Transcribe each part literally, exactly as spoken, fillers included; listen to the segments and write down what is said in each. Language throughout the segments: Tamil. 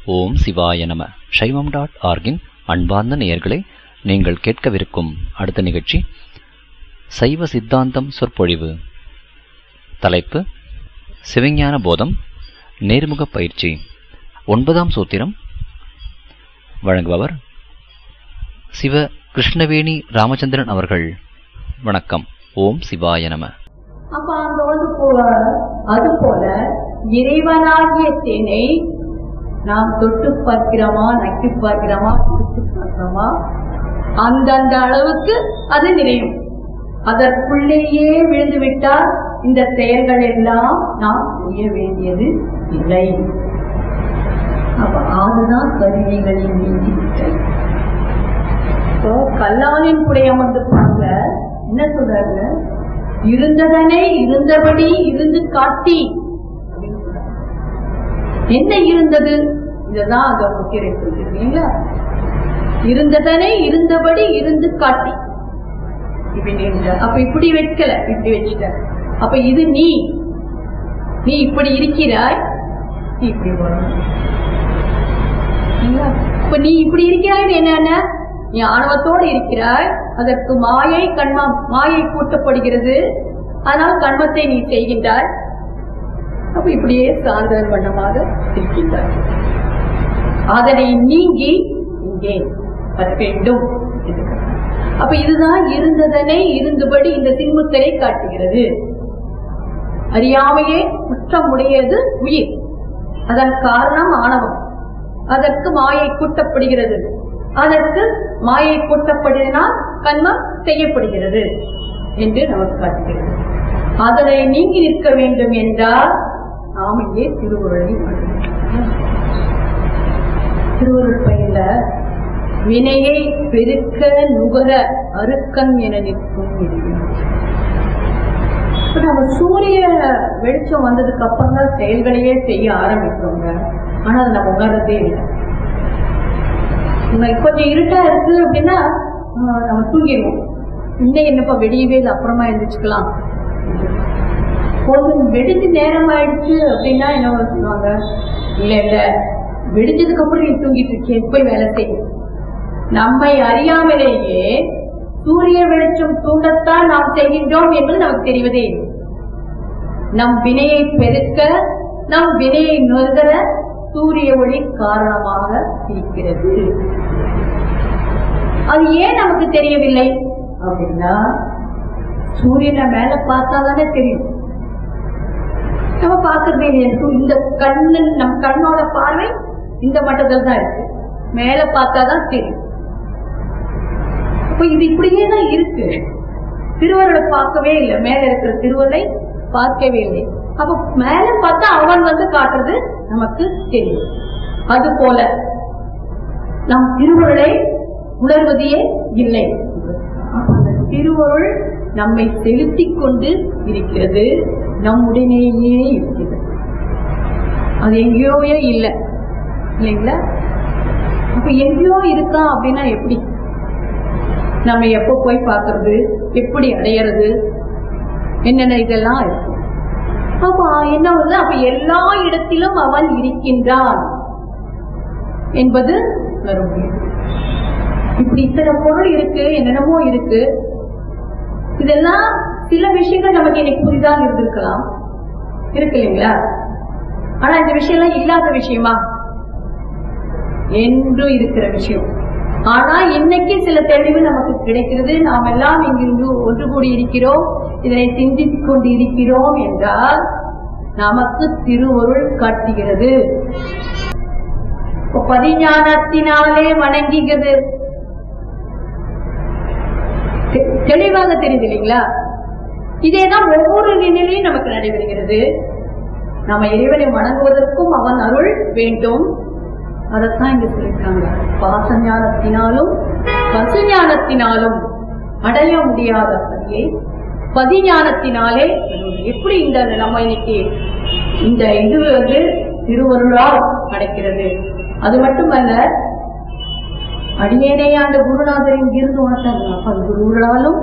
ஓம் சிவாய நம. சைவம் டாட் ஆர்கின் அன்பார்ந்த நேயர்களே, நீங்கள் கேட்கவிருக்கும் அடுத்த நிகழ்ச்சி சைவ சித்தாந்தம் சொற்பொழிவு. தலைப்பு சிவஞான போதம், நேர்முக பயிற்சி, ஒன்பதாம் சூத்திரம். வழங்குபவர் சிவ கிருஷ்ணவேணி ராமச்சந்திரன் அவர்கள். வணக்கம். ஓம் சிவாய நம. அப்ப அந்த அது போல இறைவனாகிய தேனை நாம் தொட்டு பார்க்கிறோமா, நக்கி பார்க்கிறோமா, குடித்து பார்க்கிறோமா, அந்தந்த அளவுக்கு அது நிறையும். அதற்குள்ளேயே விழுந்து விட்டால் இந்த செயல்கள் எல்லாம் நாம் செய்ய வேண்டியது இல்லை. அப்ப அதுதான் கருவிகளின் நீதிவிட்டல். கல்லாலின் புடையமர்ந்து பார்க்க என்ன சொல்றாரு? இருந்ததனை இருந்தபடி இருந்து காட்டி. என்ன இருந்தது? இதுதான் அங்க முக்கிய சொல்றீங்களா? இருந்ததனை இருந்தபடி இருந்து காட்டி. அப்ப இப்படி வைக்கல, இப்படி வச்சுட்ட. அப்ப இது நீ நீ இப்படி இருக்கிறாய், நீ இப்படி வரணும். இப்ப நீ இப்படி இருக்கிறாய் என்னன்னா, நீ ஆணவத்தோடு இருக்கிறாய். அதற்கு மாயை கண்மா மாயை கூட்டப்படுகிறது. ஆனால் கண்மத்தை நீ செய்கின்றாய். அப்ப இப்படியே சார்ந்தல் வண்ணமாக இருக்கின்றாய். அதனை நீங்கி இங்கே வர வேண்டும். அப்ப இதுதான் இருந்ததனை இருந்தபடி இந்த சின்முத்தரை காட்டுகிறது. அறியாமையே குற்றமுடையது உயிர். அதன் காரணம் ஆணவம். அதற்கு மாயை கூட்டப்படுகிறது. அதற்கு மாயை கூட்டப்படுவதனால் கண்மம் செய்யப்படுகிறது என்று நமக்கு காட்டுகிறது. அதனை நீங்கி நிற்க வேண்டும் என்றால் நாம இங்கே திருவுருளை திருவுருள் பயில வினையை பெருக்க நுகர அருக்கன் என நிற்கும். நம்ம சூரிய வெளிச்சம் வந்ததுக்கு அப்புறம் தான் செயல்களையே செய்ய ஆரம்பிக்கிறோங்க. ஆனா அது நம்ம உணர்றதே இல்லை. கொஞ்சம் இருட்டா இருக்கு அப்படின்னா நம்ம தூங்கிடுவோம். இன்னும் என்னப்பா வெடியவே இல்லை, அப்புறமா எழுந்திரிச்சுக்கலாம். கொஞ்சம் வெடிஞ்சு நேரம் ஆயிடுச்சு அப்படின்னா என்ன சொல்லுவாங்க? இல்ல இல்ல, வெடிஞ்சதுக்கு அப்புறம் நீ தூங்கிட்டு இருக்கேன், போய் வேலை செய்யும். நம்மை அறியாமலேயே சூரிய வெளிச்சம் தூண்டத்தான் நாம் செய்கின்றோம் என்பது நமக்கு தெரிவதே இல்லை. நம் வினையை பெருக்க, நம் வினையை நொறுகிற சூரிய ஒளி காரணமாக இருக்கிறது. அது ஏன் நமக்கு தெரியவில்லை அப்படின்னா, சூரியனை மேல பார்த்தாதானே தெரியும். நம்ம பார்க்கறதே இல்லையா? இந்த கண்ணு, நம் கண்ணோட பார்வை இந்த மட்டத்தில் தான் இருக்கு. மேல பார்த்தாதான் தெரியும். அப்ப இது இப்படியே தான் இருக்கு. திருவருளை பார்க்கவே இல்லை, மேல இருக்கிற திருவருளை பார்க்கவே இல்லை. அப்ப மேல பார்த்தா அவன் வந்து காட்டுறது நமக்கு தெரியும். அது போல நம் திருவருளை உணர்வதே இல்லை. அந்த திருவருள் நம்மை செலுத்திக் கொண்டு இருக்கிறது, நம்முடனேயே இருக்கிறது. அது எங்கேயோயே இல்லை இல்லைங்களா? அப்ப எங்கேயோ இருக்கா அப்படின்னா எப்படி? நம்ம எப்ப போய் பார்க்கறது, எப்படி அடையிறது, என்னென்ன இதெல்லாம் இருக்கு. அப்ப என்ன வருது? அப்ப எல்லா இடத்திலும் அவன் இருக்கின்றான் என்பது மறுபடியும். இப்படி இத்தனை பொருள் இருக்கு, என்னென்னமோ இருக்கு. இதெல்லாம் சில விஷயங்கள் நமக்கு இன்னைக்கு புரிதாக இருந்திருக்கலாம், இருக்கு இல்லைங்களா? ஆனா இந்த விஷயம் எல்லாம் இல்லாத விஷயமா? என்று இருக்கிற விஷயம். ஆனா இன்னைக்கு சில தெளிவு நமக்கு கிடைக்கிறது. நாம் எல்லாம் இங்கிருந்து ஒன்று கூடி இருக்கிறோம், இதனை சிந்தித்துக் கொண்டு இருக்கிறோம் என்றால் நமக்கு திருவருள் காட்டுகிறது. பதிஞானத்தினாலே வணங்குகிறது. தெளிவாக தெரியுது இல்லைங்களா? இதேதான் ஒவ்வொரு நிலையிலும் நமக்கு நடைபெறுகிறது. நம்ம இறைவனை வணங்குவதற்கும் அவன் அருள் வேண்டும். அதைத்தான் இங்க சொல்லியிருக்காங்க. பாசஞானத்தினாலும் பசுஞானத்தினாலும் அடைய முடியாத பதியை பதிஞானத்தினாலே. எப்படி இந்த நம்ம இன்னைக்கு இந்த இது வந்து திருவருளால் கிடைக்கிறது. அது மட்டுமல்ல, அடியேனே ஆண்ட குருநாதரின் இருந்து உணர்த்தாங்க. குருவருளாலும்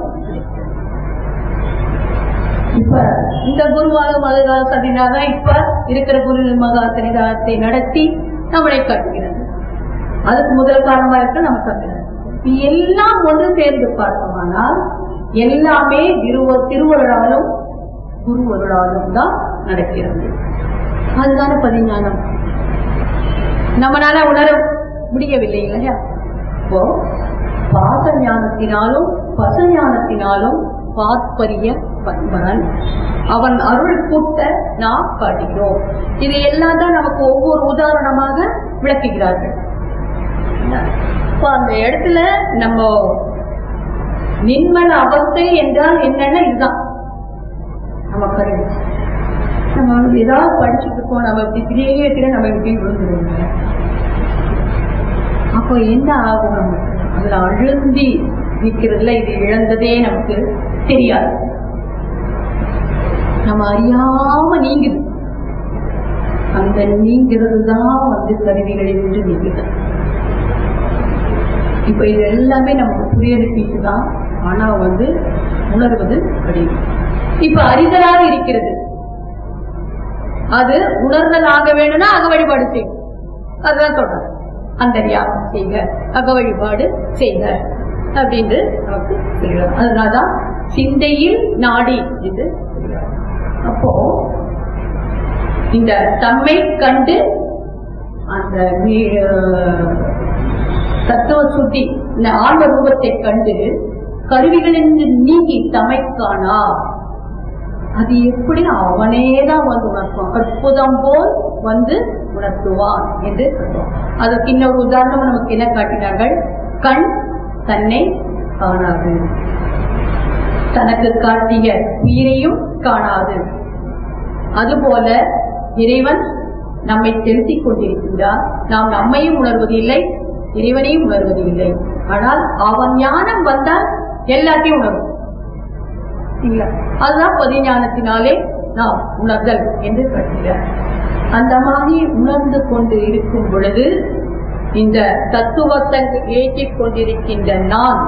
இப்ப இந்த குருவாக மதுரா சதினாக இப்ப இருக்கிற குரு மகா சன்னிதானத்தை நடத்தி நம்மளை காட்டுகிறது. அதுக்கு முதல் காரணமா இருக்க நம்ம காட்டுகிறது. எல்லாம் ஒன்று சேர்ந்து பார்த்தோமானால் எல்லாமே திருவருளாலும் குருவருளாலும் தான் நடக்கிறது. அதுதான பதிஞானம். நம்மளால உணர முடியவில்லை இல்லையா? இப்போ பாச ஞானத்தினாலும் பச ஞானத்தினாலும் பாத்பரிய பண்பன் அவன் அருள் கூட்ட நாம் காட்டுகிறோம். இது எல்லாம் தான் நமக்கு ஒவ்வொரு உதாரணமாக விளக்குகிறார்கள். இப்ப அந்த இடத்துல நம்ம நின்மல அவஸ்தை என்றால் என்னன்னா இதுதான் நம்ம கருவி. நம்ம ஏதாவது படிச்சுட்டு இருக்கோம், நம்ம இப்படி திடீர்னு நம்ம இப்படி விழுந்துருவோங்க. அப்போ என்ன ஆகும்? நமக்கு அதுல அழுந்தி நிக்கிறதுல இது இழந்ததே நமக்கு தெரியாது. நம்ம அறியாம நீங்குது. அந்த நீங்கிறது தான் வந்து கருவிகளை விட்டு நீங்குது. இப்ப இது எல்லாமே நமக்கு புரியறதுக்கு தான், ஆனா வந்து உணர்வது கிடையாது. இப்ப அறிதலாக இருக்கிறது, அது உணர்தல் ஆக வேணும்னா அக வழிபாடு செய்யும். அதுதான் சொல்றாங்க, அந்த தியானம் செய்க, அக வழிபாடு செய்க அப்படின்னு நமக்கு சொல்றாங்க. அதனாலதான் சிந்தையில் நாடி என்று சொல்றாங்க. அப்போ இந்த தம்மை கண்டு அந்த தத்துவ சுத்தி இந்த ஆன்ம ரூபத்தை கண்டு கருவிகளிலிருந்து நீங்கி தமைக்கானா அது எப்படி அவனேதான் வந்து உணர்த்துவான், அற்புதம் போல் வந்து உணர்த்துவான் என்று சொல்றோம். அதற்கு இன்னொரு உதாரணம் நமக்கு என்ன காட்டினார்கள்? கண் தன்னை காணாது, தனக்கு காட்டிய உயிரையும் காணாது. அதுபோல இறைவன் நம்மை செலுத்திக் கொண்டிருக்கின்றார். நாம் நம்மையும் உணர்வதில்லை, இறைவனையும் உணர்வதில்லை. ஆனால் அவன் ஞானம் வந்தால் எல்லாத்தையும் உணர்வும். அதுதான் பதிஞானத்தினாலே நாம் உணர்தல் என்று கருதுகிறார். அந்த மாதிரி உணர்ந்து கொண்டு இருக்கும் பொழுது இந்த தத்துவத்தை ஏற்றிக் கொண்டிருக்கின்ற நான்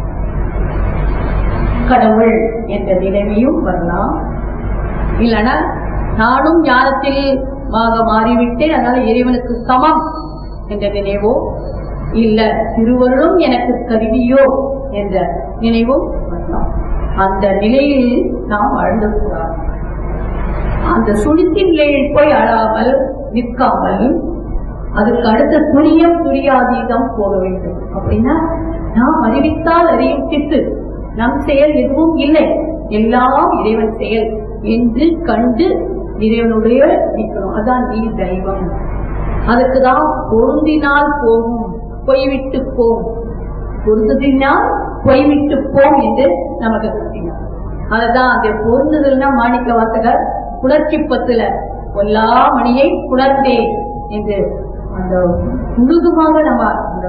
கடவுள் என்ற நிலைமையும் வரலாம். இல்லைன்னா நானும் ஞானத்தில் மாறிவிட்டேன், அதனால இறைவனுக்கு சமம் என்ற நினைவோ, இல்ல திருவருளும் எனக்கு கருவியோ என்ற நினைவும் வரலாம். அந்த நிலையில் நாம் அழுந்தக்கூடாது. அந்த சுழித்தி நிலையில் போய் அழாமல் நிற்காமல் அதுக்கு அடுத்த துரியம் துரியாதீதம் போக வேண்டும். அப்படின்னா நாம் அறிவித்தால் அறியும் சித்து, நம் செயல் எதுவும் இல்லை, எல்லாம் இறைவன் செயல் என்று கண்டு இறைவனுடைய நிற்கணும். அதான் நீ தெய்வம். அதுக்குதான் பொருந்தினால் போகும், பொய்விட்டு போம், பொருந்தினால் பொய்விட்டு போம் என்று நமக்கு கட்டினார். அதுதான் அந்த பொருந்துதல்னா மாணிக்க வாசகர் புணர்ச்சி பத்துல பொல்லா மணியை புணர்ந்தேன் என்று அந்த முழுதுமாக நம்ம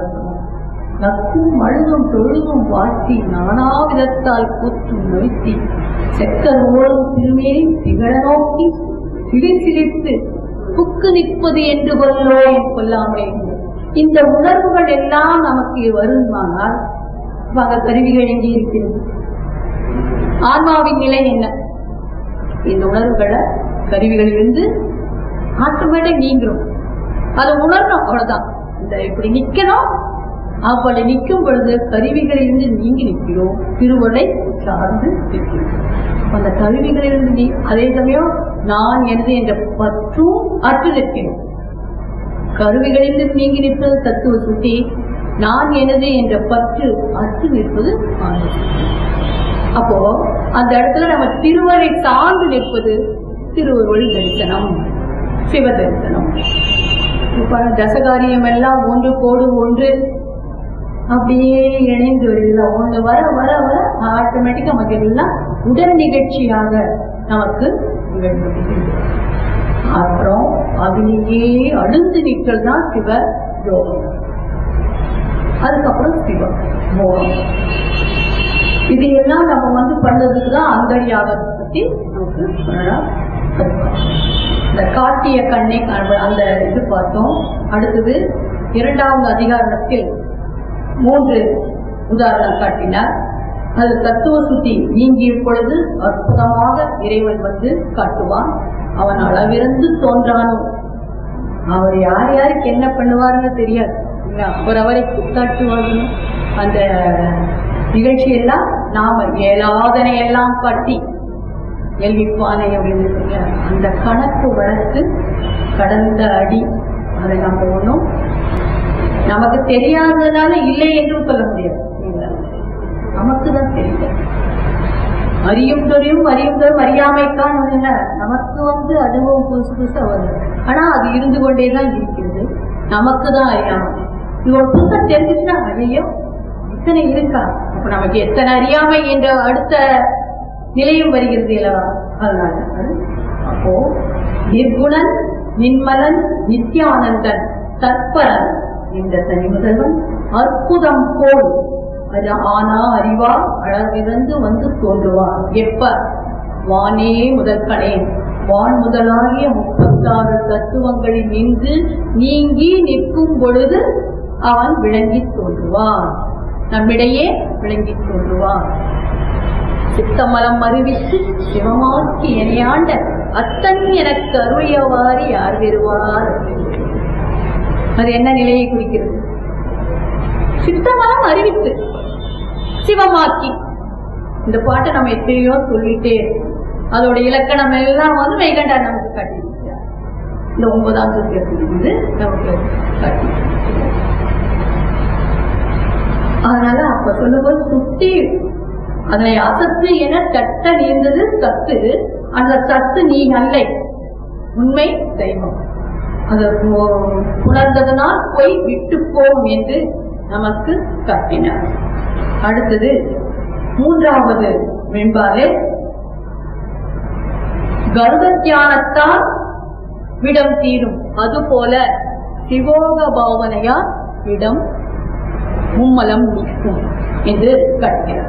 நக்கும் அழுதும் தொழுதும் வாழ்த்தி நானா விதத்தால் கூற்றும் நொய்த்தி செக்கர் ஓடும் திருமேனி திகழ நோக்கி சிரி சிரித்து புக்கு நிற்பது என்று கொள்ளோ என் கொல்லாமலே. இந்த உணர்வுகள் எல்லாம் நமக்கு வருமானால் வகை கருவிகள் எங்கே இருக்கிறது? ஆன்மாவின் நிலை என்ன? இந்த உணர்வுகளை கருவிகளிலிருந்து ஆட்டோமேட்டிக் நீங்கிறோம். அதை உணரணும், அவ்வளவுதான். இந்த இப்படி நிக்கணும். அப்படி நிற்கும் பொழுது கருவிகளிலிருந்து நீங்கி நிற்கிறோம், திருவருளை சார்ந்து நிற்கிறோம். அந்த கருவிகளிலிருந்து நீ அதே சமயம் நான் எனது என்ற பற்றும் அற்று நிற்கிறோம். கருவிகளிலிருந்து நீங்கி நிற்பது தத்துவ சுத்தி, நான் எனது என்ற பற்று அற்று நிற்பது ஆன்ம. அப்போ அந்த இடத்துல நம்ம திருவருளை சார்ந்து நிற்பது திருவருள் தரிசனம், சிவ தரிசனம். தசகாரியம் எல்லாம் ஒன்று கோடு ஒன்று அப்படியே இணைந்து வருது. ஒன்று வர வர வர ஆட்டோமேட்டிக்கா நமக்கு எல்லாம் உடல் நிகழ்ச்சியாக நமக்கு நிகழ்ந்து, அப்புறம் அதிலேயே அழுந்து நிற்கள் தான் சிவ யோகம். அதுக்கப்புறம் சிவம் மோகம். இது எல்லாம் நம்ம வந்து பண்ணதுக்குதான் அந்தரியாகத்தை பத்தி நமக்கு சொல்லலாம். இந்த காட்டிய கண்ணை அந்த இது பார்த்தோம். அடுத்தது இரண்டாவது அதிகாரத்தில் மூன்று உதாரணம் காட்டினார். அது தத்துவ சுத்தி நீங்கிய பொழுது அற்புதமாக இறைவன் வந்து காட்டுவான். அவன் அளவிருந்து தோன்றானோ அவர் யார் யாருக்கு என்ன பண்ணுவாருன்னு தெரியாது. அவர் அவரை காட்டுவாங்க. அந்த நிகழ்ச்சியெல்லாம் நாம ஏழாதனை எல்லாம் காட்டி எல்விப்பானை அப்படின்னு அந்த கணக்கு வளர்த்து கடந்த அடி அதை நம்ம ஒண்ணும் நமக்கு தெரியாததுனால இல்லை என்றும் சொல்ல முடியாது. நமக்குதான் தெரியும். அறியும் தொழியும் அறியும் தொழில் அறியாமைக்கான் நமக்கு வந்து அதுவும் புதுசு புதுசா வருது. ஆனா அது இருந்து கொண்டேதான் இருக்கிறது. நமக்குதான் அறியாமை. இது ஒரு புதுசா தெரிஞ்சுச்சுன்னா ஐயோ இத்தனை இருக்கா, அப்ப நமக்கு எத்தனை அறியாமை என்ற அடுத்த நிலையும் வருகிறது இல்லவா? அதனால அப்போ நிர்குணன் நின்மலன் நித்யானந்தன் தற்பரன் இந்த தனி முதல்வன் அற்புதம் போல் அது ஆனா அறிவா அழகிருந்து வந்து தோன்றுவான். எப்ப? வானே முதற்கனேன் வான் முதலாகிய முப்பத்தாறு தத்துவங்களில் நின்று நீங்கி நிற்கும் பொழுது அவன் விளங்கி தோன்றுவான். நம்மிடையே விளங்கி தோன்றுவான். சித்தமலம் அறிவித்து சிவமாக்கி எனையாண்ட அத்தன் எனக்கு அருளியவாறு யார் பெறுவார்? அது என்ன நிலையை குறிக்கிறது? சித்தமலம் அறிவித்து சிவமாக்கி. இந்த பாட்டை நம்ம எத்தனையோ சொல்லிட்டே அதோட இலக்கணம் எல்லாம் வந்து மெய்கண்டார் நமக்கு காட்டியிருக்கிறார். இந்த ஒன்பதாம் சூத்திரத்திலிருந்து நமக்கு காட்டி. அதனால அப்ப சொல்லும்போது சுத்தி அதனை அசத்து என தட்ட நீந்தது சத்து. அந்த சத்து நீ அல்ல, உண்மை தெய்வம். அது உணர்ந்ததனால் போய் விட்டு போம் என்று நமக்கு காட்டினார். அடுத்தது மூன்றாவது வெண்பாலே கருட தியானத்தால் விடம் தீரும். அதுபோல சிவோக பாவனையா விடம் மும்மலம் நீக்கும் என்று காட்டுகிறார்.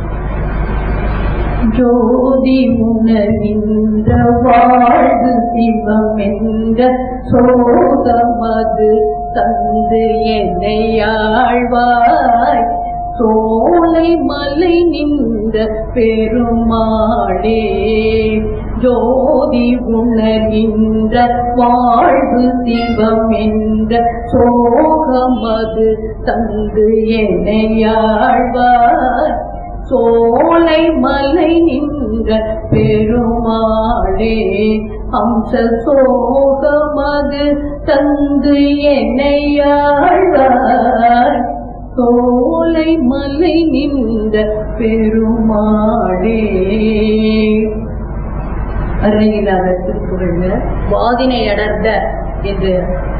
ஜோதி உணர்கின்ற வாழ்வு சிவம் என்ற சோகமது தந்து என்னை ஆழ்வாய் சோலை மலை நின்ற பெருமாளே. ஜோதி உணர்கின்ற வாழ்வு சிவம் என்ற சோகமது தந்து என்னை ஆழ்வாய் சோலை மலை நின்ற பெருமாளே. அம்ச சோகமது தந்து என்னை ஆழ்வாய் சோலை மலை நின்ற பெருமாளே. அருகிலாத திருக்குறள்ல வாதினை அடர்ந்த என்று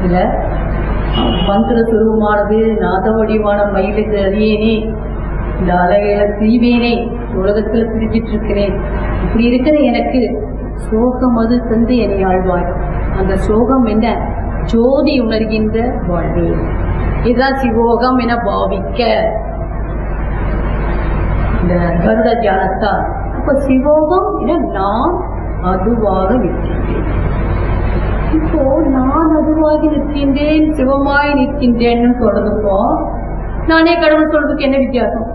மந்திர சுரூபமானது நாத வடிவான மயிலுக்கு அறியேனே, இந்த அழகையில தீவேனே, உலகத்துல பிரிச்சிட்டு இருக்கிறேன், இப்படி இருக்கிற எனக்கு சோகம் அது தந்து என்னை ஆழ்வாய். அந்த சோகம் என்ன? ஜோதி உணர்கின்ற வாழ்வு. இதுதான் சிவோகம் என பாவிக்க இந்த கருட தியானத்தால். அப்ப சிவோகம் என நான் அதுவாக நிற்கின்றேன். இப்போ நான் அதுவாகி நிற்கின்றேன், சிவமாய் நிற்கின்றேன்னு சொல்றதுப்போ நானே கடவுள் சொல்றதுக்கு என்ன வித்தியாசம்?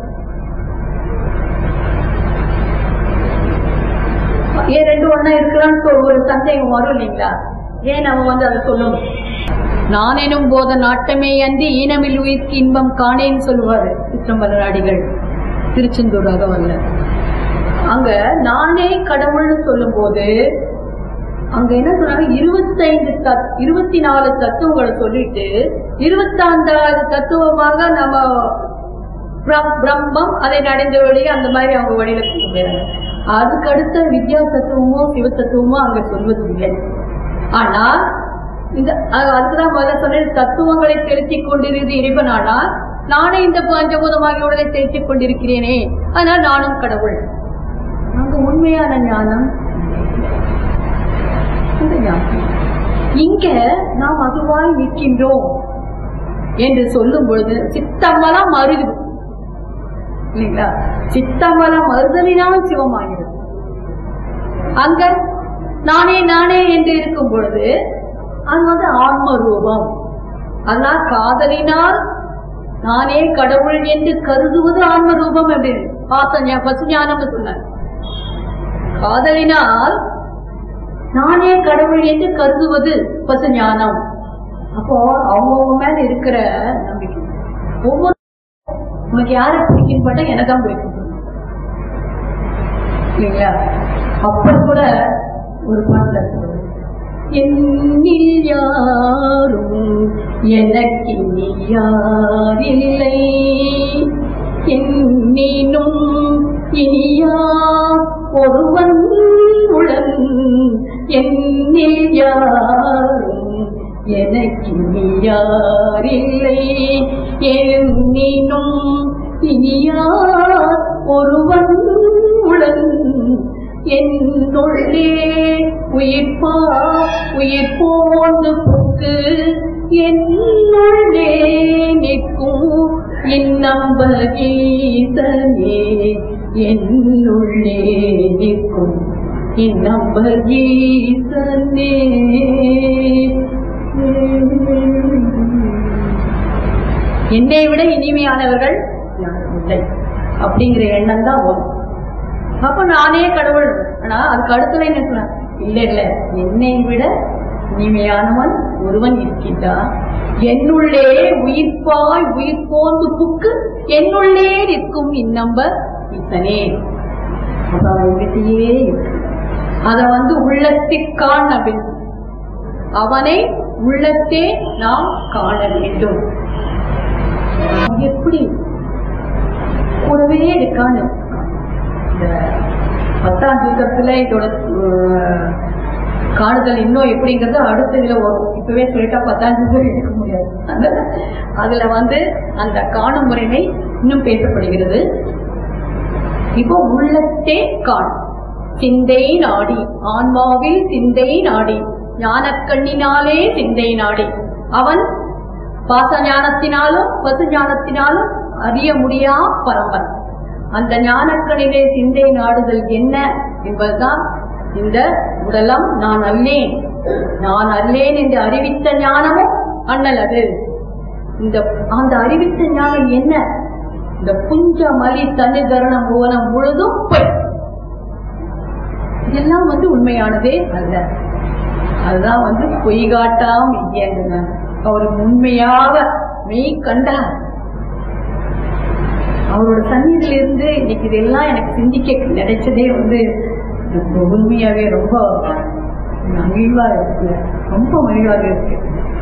ஏன் ரெண்டு ஒன்னா இருக்கலான்னு ஒரு சந்தேகம் வரும் இல்லைங்களா? ஏன் நம்ம வந்து அதை சொல்லணும்? நான் எனும் போத நாட்டமே அன்றி ஈனமில் உயிர்க்கு இன்பம் காணேன்னு சொல்லுவாரு சிற்றம்பல அடிகள் திருச்செந்தூராக வரல. அங்க நானே கடவுள்னு சொல்லும் போது அங்க என்ன சொன்னாங்க? இருபத்தி ஐந்து இருபத்தி நாலு தத்துவங்களை சொல்லிட்டு இருபத்தி ஐந்தாவது தத்துவமாக நம்ம பிரம்மம் அதை நடந்த வழி அந்த மாதிரி அவங்க வழியில கொண்டு போயிறாங்க. அதுக்கு அடுத்த வித்யா தத்துவமோ சிவ தத்துவமோ அங்க சொல்வது இல்லை. ஆனா இந்த அதுக்குதான் முதல்ல சொன்ன தத்துவங்களை செலுத்திக் கொண்டிருக்கிறது இறைவனானா நானே இந்த பஞ்சபூதமாகிய உடலை செலுத்திக் கொண்டிருக்கிறேனே, அதனால் நானும் கடவுள். அங்க உண்மையான ஞானம் இங்க நாம் அதுவாய் நிற்கின்றோம் என்று சொல்லும் பொழுது சித்தமலம் மருது இல்லைங்களா? சித்தமலம் மறுதலினால் சிவமாகிறது. அங்க நானே நானே என்று இருக்கும் பொழுது அது வந்து ஆன்ம ரூபம். அதனால் காதலினால் நானே கடவுள் என்று கருதுவது ஆன்ம ரூபம் அப்படின்னு பாச பசு ஞானம் சொன்ன. காதலினால் நானே கடவுள் என்று கருதுவது பசு ஞானம். அப்போ அவங்கவுங்க மேல இருக்கிற நம்பிக்கை. ஒவ்வொரு உனக்கு யாரை பிடிக்கும் பட்டா எனதான் பிடிக்கும் இல்லைங்களா? அப்ப கூட ஒரு பாட்டுல என்னில் யாரும் எனக்கு யாரில்லை, என்னினும் இனியார் ஒருவன் உளன், என்னில் யாரும் எனக்கு யாரில்லை, என்னினும் இனியார் ஒருவன் உளன், என்னுள்ளே உயிர்ப்பா உயிர் போந்து புக்கு, என்னுள்ளே நிற்கும் இந்நம்பர் ஈசனே, என்னுள்ளே நிற்கும் இந்நம்பர் ஈசனே. என்னை விட இனிமையானவர்கள் இல்லை அப்படிங்கிற எண்ணம் தான் வரும். அப்ப நானே கடவுள். ஆனா அதுக்கு அடுத்தல என்ன சொன்ன, இல்ல இல்ல என்னை விட இனிமையானவன் ஒருவன் இருக்கின்றான், என்னுள்ளே உயிர்ப்பாய் உயிர் போந்து புக்கு, என்னுள்ளே நிற்கும் இந்நம்பர் ஈசனே. அவன்கிட்டயே இருக்கு. அத வந்து உள்ளத்திற்கான் அப்படின்னு, அவனை உள்ளத்தே நாம் காண வேண்டும். எப்படி கூடவே இருக்கான்னு பத்தாம் சூத்திரத்துல இதோட காணுதல் இன்னும் எப்படிங்கிறது அடுத்த இதுல வரும். இப்பவே சொல்லிட்டா பத்தாம் சூத்திரம் எடுக்க முடியாது. அதுல வந்து அந்த காணும் முறைமை இன்னும் பேசப்படுகிறது. இப்போ உள்ளத்தே காணும், சிந்தை நாடி, ஆன்மாவில் சிந்தை நாடி, ஞானக்கண்ணினாலே சிந்தை நாடி, அவன் பாச ஞானத்தினாலும் பசு ஞானத்தினாலும் அறிய முடியா பரம்பரை. அந்த ஞானக்கணிலே சிந்தை நாடுதல் என்ன என்பதுதான் இந்த உடலம் நான் அல்லேன், நான் அல்லேன் என்று அறிவித்த ஞானமும் அண்ணல். அது இந்த அந்த அறிவித்த ஞானம் என்ன? இந்த புஞ்ச மலி தனி கரணம் மூலம் முழுதும் பொய். இதெல்லாம் வந்து உண்மையானதே அல்ல. அதுதான் வந்து பொய் காட்டாம இல்லைங்க. அவர் உண்மையாக மெய் கண்டார். அவரோட சந்நிதியில இருந்து இன்னைக்கு இதெல்லாம் எனக்கு சிந்திக்க நினைச்சதே வந்து உண்மையாவே ரொம்ப மகிழ்வா இருக்கு, ரொம்ப மகிழ்வாக இருக்கு.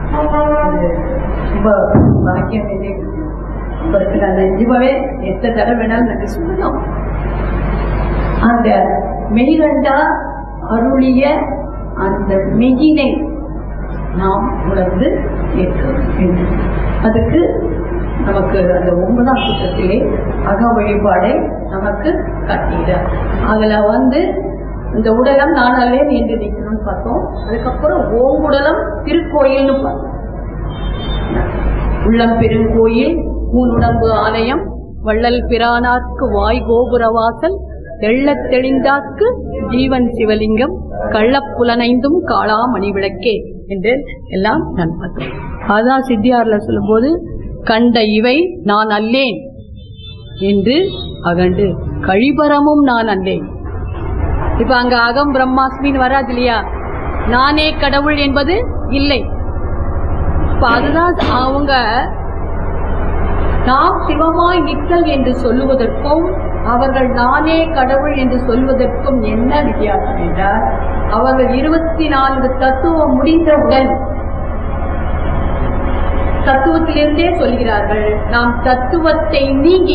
ரொம்ப பாக்கியம் இருக்கு. அந்த ஜீவவே எத்தனை தடவை வேணாலும் நன்றி சொல்லலாம். அந்த மெய்கண்டா அருளிய அந்த மெய்யினை நாம் உணர்ந்து இருக்க வேண்டும். அதுக்கு நமக்கு அந்த ஒன்பதாம் சூத்திரத்திலே அக வழிபாடை நமக்கு காட்டுகிறார். அதுல வந்து இந்த உடலம் நான் அல்லேன் என்று நிற்கணும்னு பார்த்தோம். அதுக்கப்புறம் ஓங்குடலம் திருக்கோயில்னு பார்த்தோம். உள்ளம் பெருங்கோயில், ஊனுடம்பு ஆலயம், வள்ளல் பிரானாக்கு வாய் கோபுரவாசல், தெள்ளத் தெளிந்தாக்கு ஜீவன் சிவலிங்கம், கள்ளப்புலனைந்தும் காளா மணி விளக்கே என்று எல்லாம் நான் பார்த்தோம். அதான் சித்தியார்ல சொல்லும் போது, கண்ட இவை நான் அல்லேன் என்று அகண்டு கழிபரமும் நான் அல்லேன். இப்ப அங்க அகம் பிரம்மாஸ்மின்னு வராது இல்லையா? நானே கடவுள் என்பது இல்லை. இப்ப அதுதான் அவங்க நாம் சிவமாய் நிற்றல் என்று சொல்லுவதற்கும் அவர்கள் நானே கடவுள் என்று சொல்வதற்கும் என்ன வித்தியாசம் என்றால், அவர்கள் இருபத்தி நான்கு தத்துவம் முடிந்தவுடன் தத்துவத்திலிருந்தே சொல்கிறார்கள், நாம் தத்துவத்தை நீங்கி,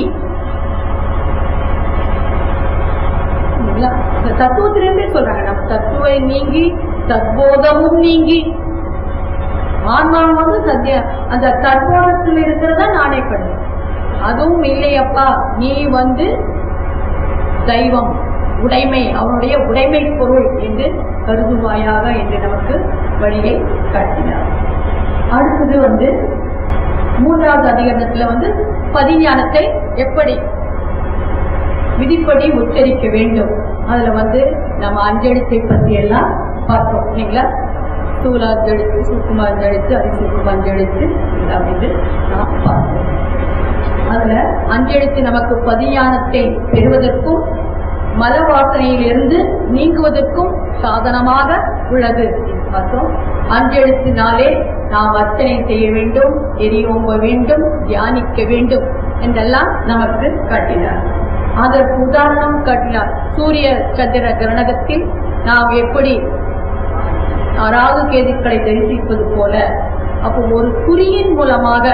தத்துவத்திலிருந்தே சொல்றாங்க, நம் தத்துவை நீங்கி தத்போதமும் நீங்கி, ஆன்மாவும் வந்து சத்திய அந்த தத்போதத்தில் இருக்கிறதா நானே கடவுள், அதுவும் இல்லையப்பா நீ வந்து தெய்வம் உடைமை, அவனுடைய உடைமை பொருள் என்று கருதுவாயாக என்று நமக்கு வழியை காட்டினார். அடுத்தது வந்து மூன்றாவது அதிகரணத்துல வந்து பதிஞானத்தை எப்படி விதிப்படி உச்சரிக்க வேண்டும். அதுல வந்து நம்ம அஞ்செழுத்தை பத்தி எல்லாம் பார்த்தோம் இல்லைங்களா? சூலாஞ்செழுத்து, சூக்குமாஞ்செழுத்து, அதிசூக்குமாஞ்செழுத்து எல்லாம் வந்து நாம் பார்த்தோம். அதுல அஞ்செழுத்து நமக்கு பதிஞானத்தை பெறுவதற்கும் மல வாசனையிலிருந்து நீங்குவதற்கும் சாதனமாக உள்ளது பார்த்தோம். அஞ்செழுத்தினாலே நாம் அர்ச்சனை செய்ய வேண்டும், எரியோம்ப வேண்டும், தியானிக்க வேண்டும் என்றெல்லாம் நமக்கு காட்டினார். அதற்கு உதாரணம் காட்டினார். சூரிய சந்திர கிரணகத்தில் நாம் எப்படி ராகு கேதுக்களை தரிசிப்பது போல, அப்போ ஒரு குறியின் மூலமாக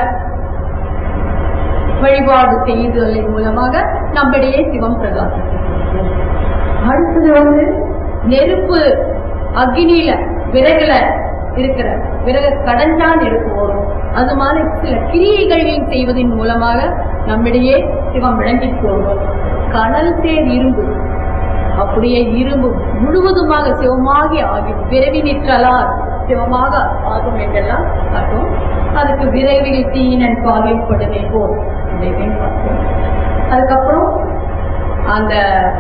வழிபாடு செய்தலின் மூலமாக நம்மிடையே சிவம் பிரகாசம். அடுத்தது வந்து நெருப்பு அக்னியில விறகுல இருக்கிற விறகு கடந்தா நெருப்பு வரும். அது மாதிரி சில கிரியைகளில் செய்வதன் மூலமாக நம்மிடையே சிவம் விளங்கிக் கொள்வோம். கனல் சேர் இரும்பு அப்படியே இரும்பு முழுவதுமாக சிவமாகி ஆகும். விரைவி நிற்றலால் சிவமாக ஆகும் என்றெல்லாம் காட்டும். அதுக்கு விரைவில் தீயினன் பாலில் படுமை போல் பார்த்தோம். அதுக்கப்புறம் அந்த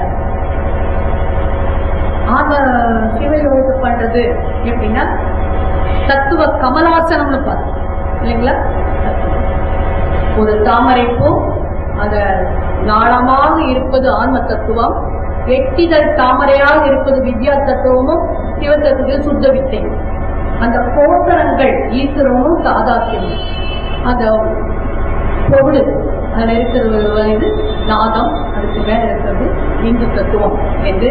ஆக சிவயோகத்து பண்றது எப்படின்னா தத்துவ கமலாசனம்னு பார்த்தோம் இல்லைங்களா. ஒரு தாமரைப்பூ அத நாளமாக இருப்பது ஆன்ம தத்துவம், வெட்டிதல் தாமரையாக இருப்பது வித்யா தத்துவமும் சிவ தத்துவத்தில் சுத்த வித்தை. அந்த கோத்தரங்கள் ஈஸ்வரனும் தாதாத்தியம், அந்த பொருள் அதில் இருக்கிறது நாதம், அதுக்கு மேல இருக்கிறது இந்து தத்துவம் என்று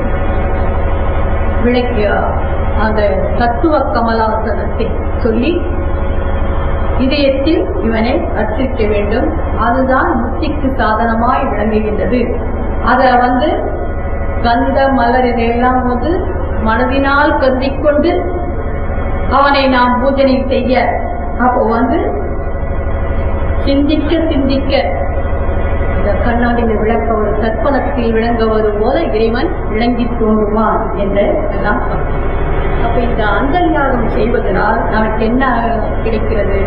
விளக்கிய அந்த தத்துவ கமலாசனத்தை சொல்லி இதயத்தில் இவனை அர்ச்சிக்க வேண்டும். அதுதான் முக்திக்கு சாதனமாய் விளங்குகின்றது. அத வந்து கந்த மலர் இதையெல்லாம் வந்து மனதினால் கருதிக்கொண்டு அவனை நாம் பூஜனை செய்ய, அப்போ வந்து சிந்திக்க சிந்திக்க இந்த கண்ணாடியில் விளக்க ஒரு தர்ப்பணத்தில் விளங்க வரும் போல இறைவன் விளங்கி தோன்றுவான் என்று எல்லாம். அப்ப இந்த அந்தர்யாகம் செய்வதனால் நமக்கு என்ன கிடைக்கிறது?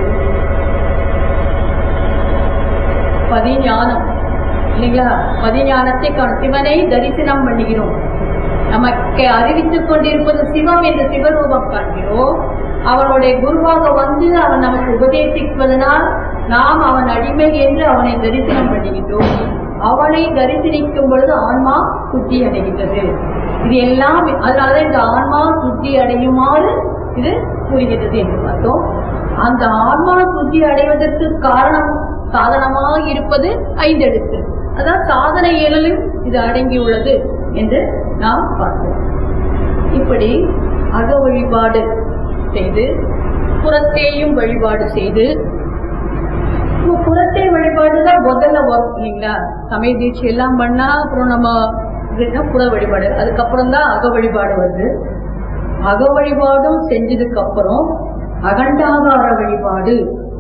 பதிஞானம் இல்லைங்களா. பதிஞானத்தை சிவனை தரிசனம் பண்ணுகிறோம். நமக்கு அறிவித்துக் கொண்டிருப்பது சிவம் என்ற சிவரூபம் காண்கிறோம். அவனுடைய குருவாக வந்து அவன் நமக்கு உபதேசிப்பதனால் நாம் அவன் அடிமை என்று அவனை தரிசனம் பண்ணுகின்றோம். அவனை தரிசனிக்கும் பொழுது ஆன்மா சுத்தி அடைகின்றது. இது எல்லாம் அதனால இந்த ஆன்மா சுத்தி அடையுமாறு இது கூறுகிறது என்று பார்த்தோம். அந்த ஆன்மா சுத்தி அடைவதற்கு காரணம் சாதனமாக இருப்பது ஐந்தெழுத்து. அதான் சாதனை இயலிலும் இது அடங்கியுள்ளது என்று நாம் பார்த்தோம். இப்படி அக வழிபாடு செய்து புறத்தேயும் வழிபாடு செய்து, புறத்தே வழிபாடுதான் முதல்ல வரும் இல்லைங்களா. சமய தீட்சி எல்லாம் பண்ணா அப்புறம் நம்ம புற வழிபாடு, அதுக்கப்புறம் தான் அக வழிபாடு வருது. அக வழிபாடும் செஞ்சதுக்கு அப்புறம் அகண்டாகார வழிபாடு,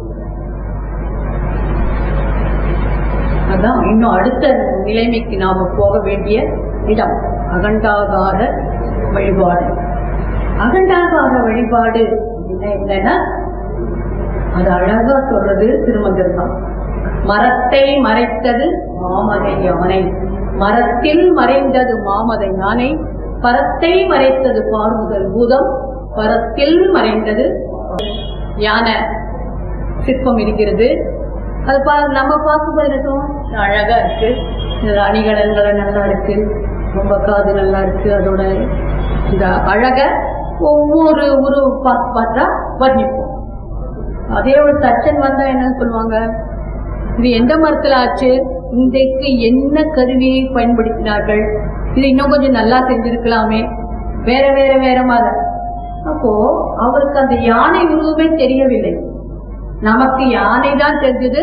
அதான் இன்னும் அடுத்த நிலைமைக்கு நாம போக வேண்டிய இடம் அகண்டாகார வழிபாடு. அகண்டாகார வழிபாடு என்னன்னா அது அழகா சொல்றது திருமந்திரம். மரத்தை மறைத்தது மாமதை யானை, மரத்தில் மறைந்தது மாமதை யானை, பரத்தை மறைத்தது பார்முதல் பூதம், பரத்தில் மறைந்தது யானை சிற்பம் இருக்கிறது. அது பா நம்ம பார்க்கும் போது அழகா இருக்கு. அணிகலன்களை நல்லா இருக்கு, ரொம்ப காது நல்லா இருக்கு. அதோட இந்த அழக ஒவ்வொரு உரு பார்த்து பார்த்தா வர்ணிப்போம். அதே ஒரு தச்சன் வந்தா என்ன சொல்லுவாங்க, இது எந்த மரத்துல ஆச்சு, இன்றைக்கு என்ன கருவியை பயன்படுத்தினார்கள், இது இன்னும் கொஞ்சம் நல்லா செஞ்சிருக்கலாமே, வேற வேற வேற மாதிரி. அப்போ அவருக்கு அந்த யானை உருவமே தெரியவில்லை. நமக்கு யானை தான் தெரிஞ்சது,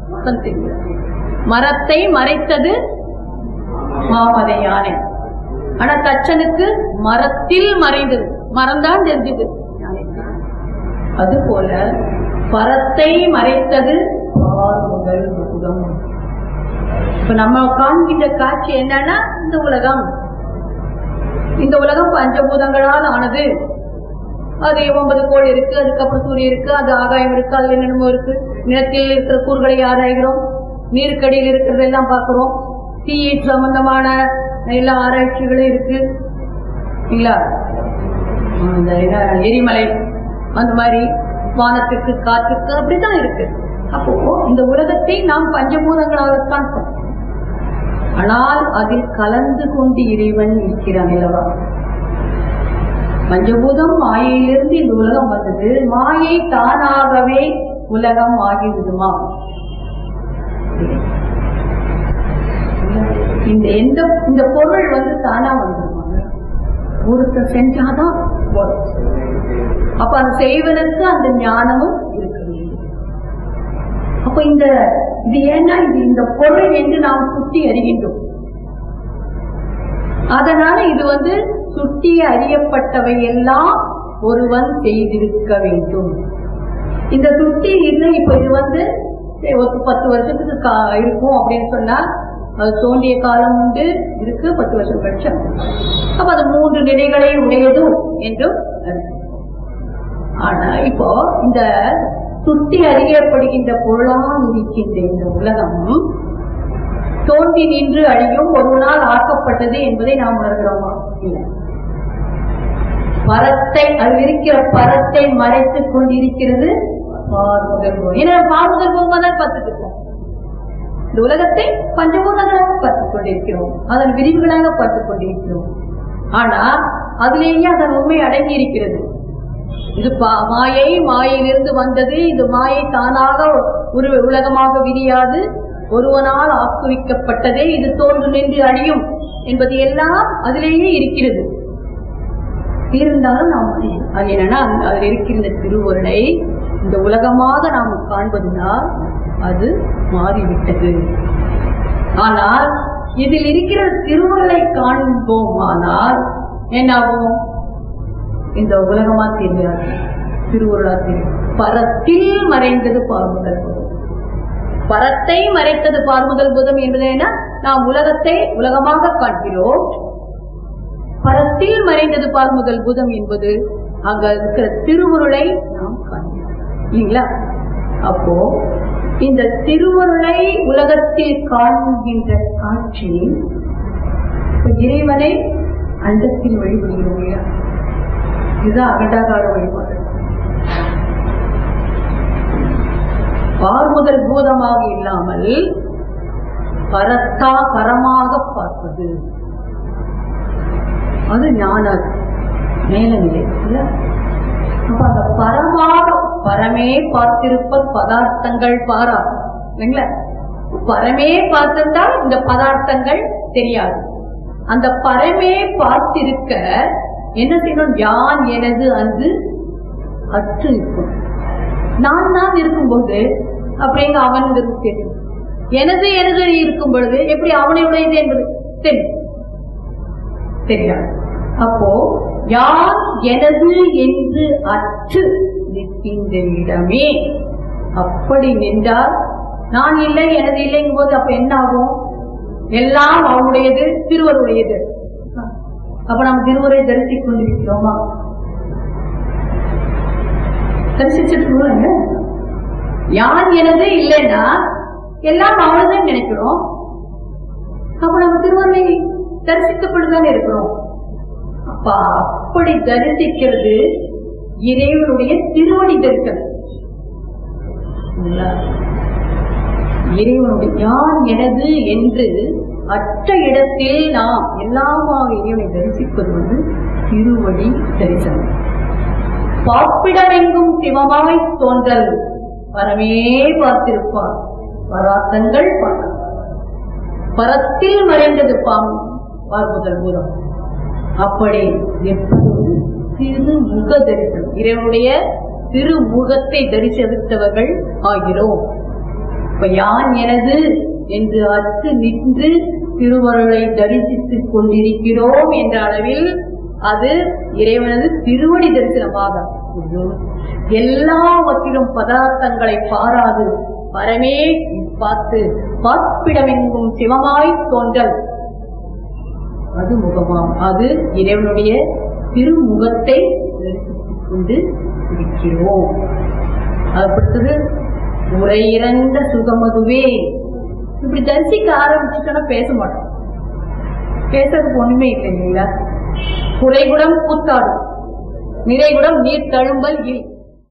மரத்தை மறைத்தது மாமதை யானை. ஆனா தச்சனுக்கு மரத்தில் மறைந்தது, மரம் தான் தெரிஞ்சது. அது போல பரத்தை மறைத்தது பார்முதல் பூதம். இப்ப நம்ம காண்கின்ற காட்சி என்னன்னா இந்த உலகம். இந்த உலகம் பஞ்சபூதங்களால் ஆனது. அது ஒன்பது கோள் இருக்கு, அதுக்கப்புறம் சூரியன் இருக்கு, அது ஆகாயம் இருக்கு, அதுல என்னென்னமோ இருக்கு. நிலத்தில் இருக்கிற கூறுகளை ஆராய்கிறோம், நீருக்கடியில் இருக்கிறது எல்லாம் பார்க்கிறோம். தீயை சம்பந்தமான எல்லா ஆராய்ச்சிகளும் இருக்கு இல்லைங்களா. எரிமலை அந்த மாதிரி வானத்துக்கு காற்றுக்கு அப்படித்தான் இருக்கு. அப்போ இந்த உலகத்தை நாம் பஞ்சபூதங்களாகத்தான், ஆனால் அதில் கலந்து கொண்டு இறைவன் இருக்கிறான் அல்லவா. பஞ்சபூதம் மாயையிலிருந்து இந்த உலகம் வந்தது. மாயை தானாகவே உலகம் ஆகிவிடுமா? இந்த எந்த இந்த பொருள் வந்து தானா வந்துருவாங்க. ஒருத்தர் செஞ்சாதான் வரும். அப்ப அந்த செய்வதற்கு அந்த ஞானமும் இருக்க வேண்டும். அப்ப இந்த இது ஏன்னா இது இந்த பொருள் என்று நாம் சுட்டி அறிகின்றோம். அதனால இது வந்து சுட்டி அறியப்பட்டவை எல்லாம் ஒருவன் செய்திருக்க வேண்டும். இந்த சுட்டி இல்லை. இப்ப இது வந்து ஒரு பத்து வருஷத்துக்கு இருக்கும் அப்படின்னு சொன்னா அது தோன்றிய காலம் உண்டு இருக்கு, பத்து வருஷம் கழிச்சா அப்ப அது மூன்று நிலைகளை உடையதும் என்றும். ஆனா இப்போ இந்த சுட்டி அறியப்படுகின்ற பொருளாக இருக்கின்ற இந்த உலகம் தோன்றி நின்று அழியும் ஒரு நாள் ஆக்கப்பட்டது என்பதை நாம் உணர்கிறோமா? இல்லை. பரத்தை அது இருக்கிற பரத்தை மறைத்துக் கொண்டிருக்கிறது பார்முதல் பூதம். ஏன்னா பார்முதல் பூதமா தான் பார்த்துட்டு இருக்கோம். இந்த உலகத்தை பஞ்சபூதங்களாக பார்த்துக் கொண்டிருக்கிறோம், அதன் விரிவுகளாக பார்த்துக் கொண்டிருக்கிறோம். ஆனா அதிலேயே அதன் உண்மை அடங்கி இருக்கிறது. இது மாயை, மாயிலிருந்து வந்தது. இது மாயை தானாக ஒரு உலகமாக விரியாது, ஒருவனால் ஆக்குவிக்கப்பட்டதே. இது தோன்று நின்று அழியும் என்பது எல்லாம் அதிலேயே இருக்கிறது. இருந்தாலும் நாம் அது என்னன்னா அதில் இருக்கின்ற திருவருளை இந்த உலகமாக நாம் காண்பதுனால் அது மாறிவிட்டது. ஆனால் இதில் இருக்கிற திருவருளை காண்போமானால் என்னாகும்? இந்த உலகமா தெரியாது, திருவருளா தெரியும். பரத்தில் மறைந்தது பார்முதல் பூதம். பரத்தை மறைத்தது பார்முதல் பூதம் என்பது என்ன? நாம் உலகத்தை உலகமாக காண்கிறோம். பரத்தில் மறைந்தது பார்முதல் பூதம் என்பது அங்க இருக்கிற திருவருளை நாம் காண்கிறோம் இல்லைங்களா? அப்போ இந்த திருவருளை உலகத்தில் காண்கின்ற காட்சி இறைவனை அண்டத்தில் வழிபடுகிறோம் இல்லையா? இதுதான் அகண்டாகார வழிபாடு. பார்முதல் பூதமாக இல்லாமல் பரத்தா பரமாக பார்ப்பது அது ஞான மேலநிலை. அப்ப அந்த பரமாக பரமே பார்த்திருப்ப பதார்த்தங்கள் பாரா இல்லைங்களா? பரமே பார்த்திருந்தால் இந்த பதார்த்தங்கள் தெரியாது. அந்த பரமே பார்த்திருக்க என்ன செய்யணும்? யான் எனது அன்று அற்று இருக்கும். நான் தான் இருக்கும்போது அப்படிங்க அவன் தெரியும். எனது எனது இருக்கும் பொழுது எப்படி அவனுடையது என்பது தெரியும் தெரியாது. அப்போ யான் எனது என்று அற்று நிற்கின்ற இடமே அப்படி நின்றால் நான் இல்லை எனது இல்லைங்கும் போது அப்ப என்ன ஆகும்? எல்லாம் அவனுடையது, திருவருடையது. அப்ப நாம் திருவரை தரிசிக் கொண்டிருக்கிறோமா? தரிசிச்சிருக்கோம். யான் எனது இல்லைன்னா எல்லாம் அவனதான் நினைக்கிறோம். அப்ப நம்ம திருவருளை தரிசிக்கப்படுதான் இருக்கிறோம். அப்ப அப்படி தரிசிக்கிறது இறைவனுடைய திருவடி தரிசனம். இறைவனுடைய யான் எனது என்று அற்ற இடத்தில் நாம் எல்லாமாக இறைவனை தரிசிப்பது வந்து திருவடி தரிசனம். பாப்பிடமெங்கும் சிவமாய் தோன்றல் பரமே பார்த்திருப்பார் பராத்தங்கள் பார்க்க பரத்தில் மறைந்தது பாம் பார்முதல் பூதம். அப்படி எப்போது திருமுக தரிசனம் இறைவனுடைய திருமுகத்தை தரிசித்தவர்கள் ஆகிறோம். இப்ப யான் எனது என்று அற்று நின்று திருவருளை தரிசித்துக் கொண்டிருக்கிறோம் என்ற அளவில் அது இறைவனது திருவடி தரிசனமாக எல்லாவற்றிலும் பதார்த்தங்களை பாராது பரமே பார்த்து பார்ப்பிடமெங்கும் சிவமாய் தோன்றல் அது முகமாம். அது இறைவனுடைய திருமுகத்தை தரிசித்துக் கொண்டு இருக்கிறோம். அதுபடுத்தது உரை இறந்த சுகமதுவே. இப்படி தரிசிக்க ஆரம்பிச்சுட்டோன்னா பேச மாட்டோம். பேசுறதுக்கு ஒண்ணுமே இல்லை இல்லைங்களா? குறைகுடம் கூத்தாடும், நிறைகுடம் நீர் தழும்பல் இல்.